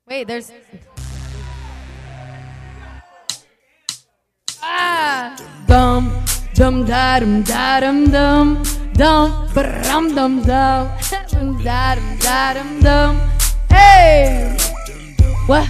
Wait, there's... Dum, dum, da, dum, da, dum, dum, dum, dum, dum, dum, da, dum, da, dum, dum. Hey! What?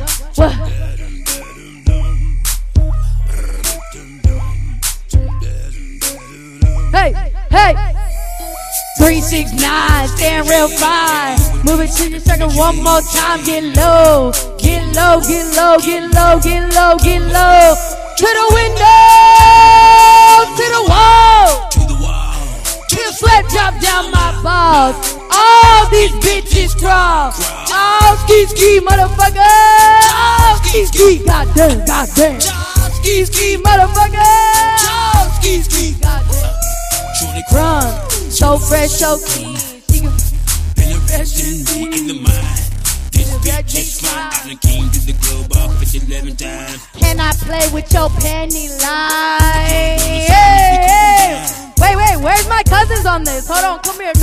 Hey! 3, 6, 9, stand real fine. Move it to your circle one more time. Get low, get low, get low, get low, get low, get low. To the window, to the wall, till the sweat drop down my balls. All these bitches crawl. All ski, motherfucker. All ski, goddamn. Ski, motherfucker. All ski, goddamn. Run, so fresh, so clean. In the mind. This bitch is fine. I done came to the club off 11 times. Can I play with your panty line? Hey. Wait, where's my cousins on this? Hold on, come here. She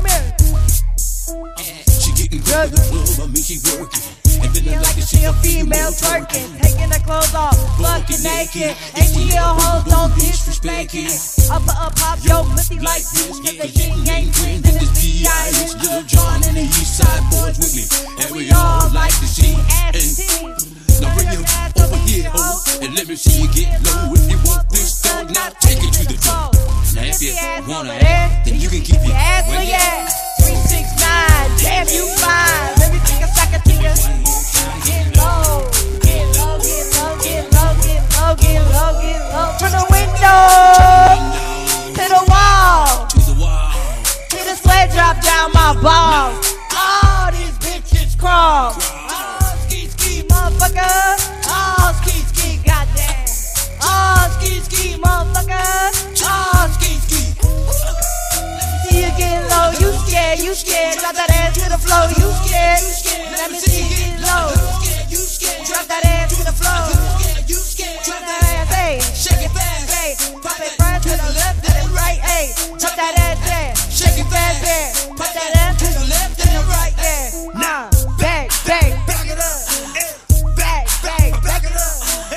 getting good to the club, I mean she working. And then I like to see a female twerking, taking her clothes off, fucking naked. ATL hoes don't disrespect it. Up, pop your pussy like this, cause the king ain't green. And this P.I. is Little John and the East Side boys with me. And we all like to see. And now bring your over here, ho, and let me see you get low. If you want this thug, now take it to the floor. Now if you wanna act, then you can keep your ass where you at. 3, 6, 9, damn you fine. Let me take a second to you. Get low, get low, get low, get low, get low, get low, get low. From the window to the wall, till the sweat drop down my balls. All these bitches crawl. All ski, motherfucker. All ski, goddamn. All ski, motherfucker. All ski. See you get low, you scared. Drop that ass to the floor, you scared. Let me see you get low. Drop that ass to the floor. Drop that ass, hey. Shake it fast, hey. Pop it front to the left and the right, hey. Drop that ass there. Shake it fast there. Pop that ass to the left and the right there. Nah, back it up. Back it up. Back it up.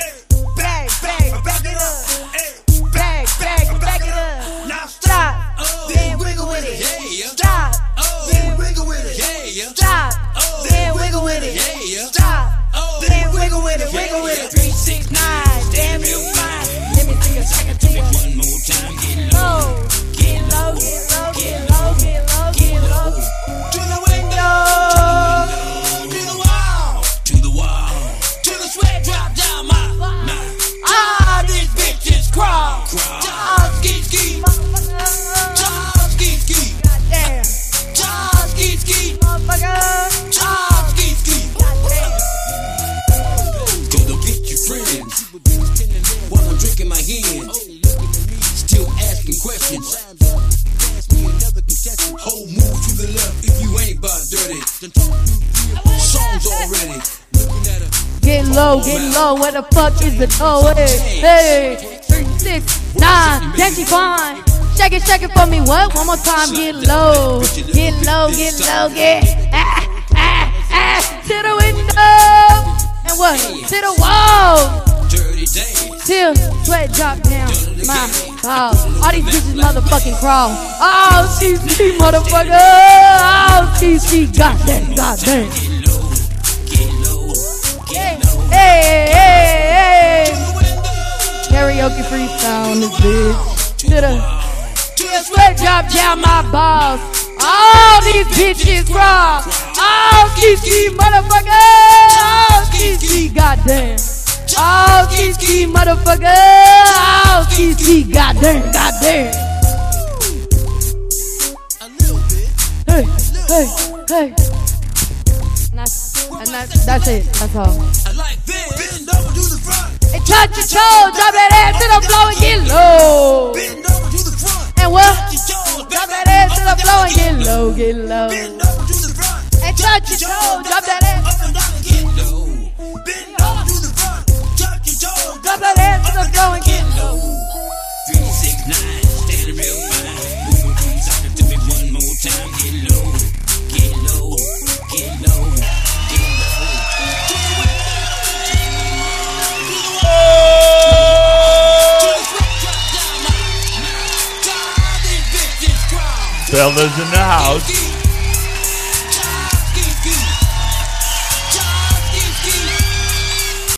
Back it up. Now Stop. Then wiggle with it. Stop. Then wiggle with it. Stop. Then wiggle with it. Stop. Then wiggle with it. 3, 6, 9. Damn you fine. Let me take a second to you. one more time, get low. Get low, get low, get low, get low, get low. To the window. To the wall. Till the sweat drop down my. All these bitches crawl. All ski, motherfucker. Goddamn. Motherfucker. Gonna get your friends while I'm drinking my hand. Still asking questions. Whole move to the left if you ain't about dirty. Songs already. Get low, where the fuck is the toe? Hey, 3, 6, 9, damn she fine. Shake it for me, what? One more time, get low, get to the window, and what? To the wall, Dirty day. till sweat drop down my balls. All these bitches motherfucking crawl. Oh, she's motherfucker. Oh, she's goddamn. Hey. Karaoke freestyle on this bitch. To the sweat drop down my balls. All these bitches crawl. All ski, motherfucker. All ski, goddamn. All ski, motherfucker. All ski, goddamn. Hey. And that's it. That's all. I like this. Bend over to the front. And touch your toes, drop that ass to the floor and get low. Bend over to the front. And what? Your toes, Drop that ass to the floor and get low. Bend over to the front. And touch your toes, drop that ass. Up and down and get low. Bend over to the front. Touch your toes. Drop that ass to the floor and get low. 3, 6, 9, standing real fine. Moving these out to me one more time. Get low. To fellas in the house.